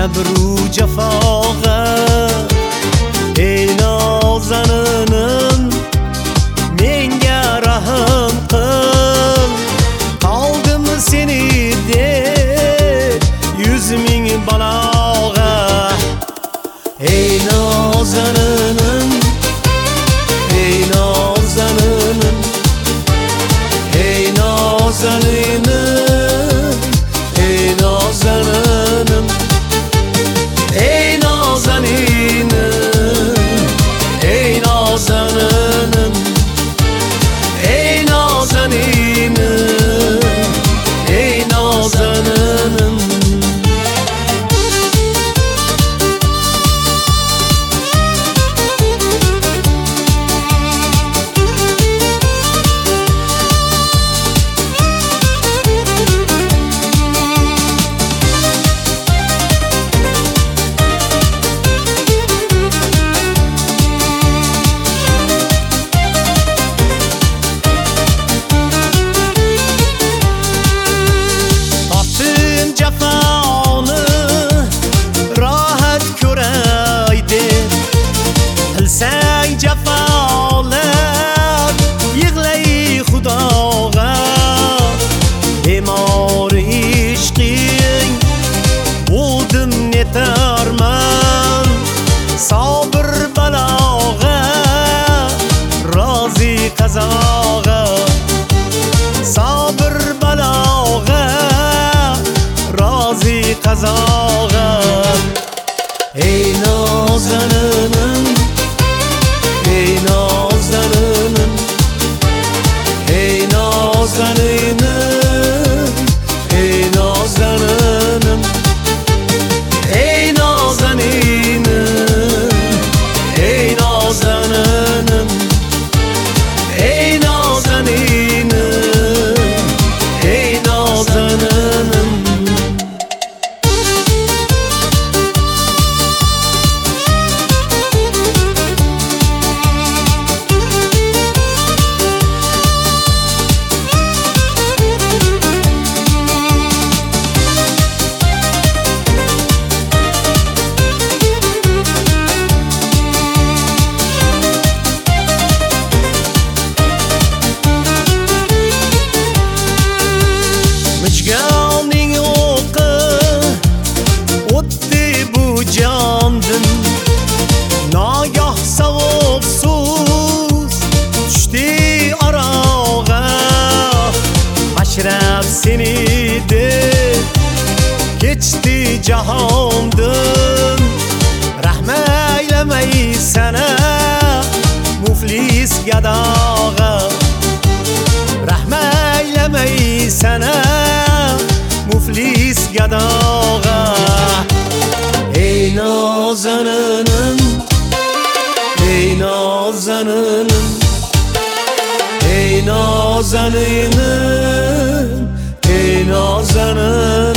jabru jafoga ey nozaninim menga rahm qil qoldim seni deb yuz ming baloga ey nozaninim ey nozaninim ey nozaninim ey nozaninim ey nozaninim ey nozaninim ey nozaninim ey nozaninim jafoni rohat ko'ray deb qilsang jafolar yig'lay xudoga bemor ishqing bo'ldim netarman sabr baloga rozi qazoga sabr baloga rozi qazoga ey nozaninim ey nozaninim ey nozaninim ey nozaninim ey nozaninim ey nozaninim ey nozaninim ey nozaninim Mijgoning o'qi o'tdi bu jondim nogoh sovuq so'z tushdi orog'a mashrab seni deb kechdi jahondim rahm aylamay sana muflis gadoga rahm aylamay sana muflis gadoga ey nozaninim ey nozaninim ey nozaninim ey nozaninim